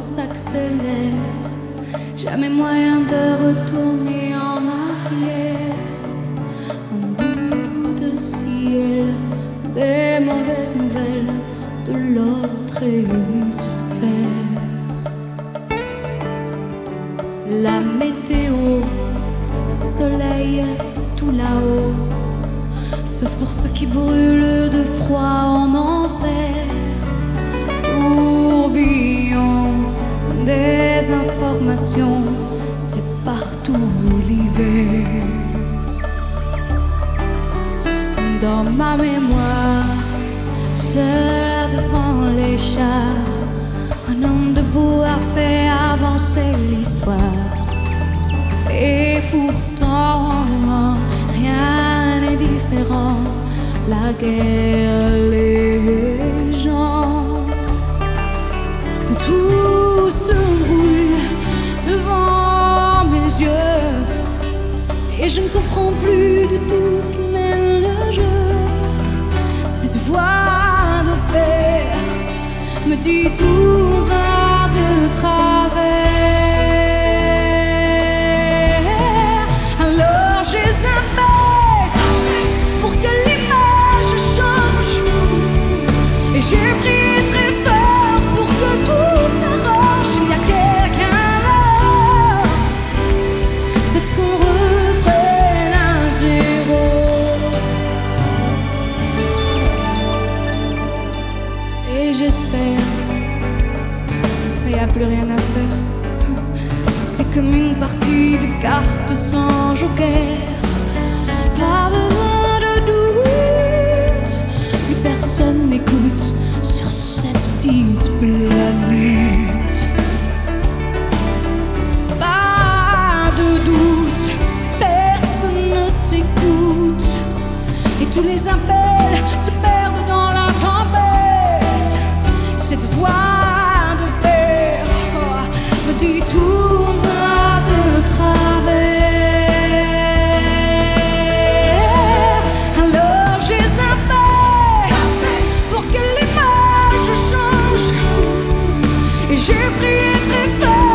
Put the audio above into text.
s'accélère, jamais moyen de retourner en arrière. Un bout de ciel, des mauvaises nouvelles de l'autre hémisphère. La météo, soleil tout là-haut, sauf pour ceux qui brûlent de froid en enfer. Tourbillon des informations, c'est partout l'hiver. Dans ma mémoire, seul devant les chars, un homme debout a fait avancer l'histoire. Et pourtant, rien n'est différent. La guerre, les gens, tout se brouille devant mes yeux. Et je ne comprends plus du tout qui mène le jeu. Cette voix de fer me dit tout va de travers. Alors j'ai zappé pour que l'image change, et j'ai prié très fort pour que tout s'arrange. Il y a quelqu'un là, fait qu'on reprenne à zéro. Et j'espère, mais y a plus rien à faire. C'est comme une partie de cartes sans joker. Pas besoin de doute, plus personne n'écoute sur cette petite planète. Pas de doute, personne ne s'écoute, et tous les appels se perdent dans la tempête. Cette voix de fer me dit tout va de travers. Alors j'ai zappé pour que l'image change, et j'ai prié très fort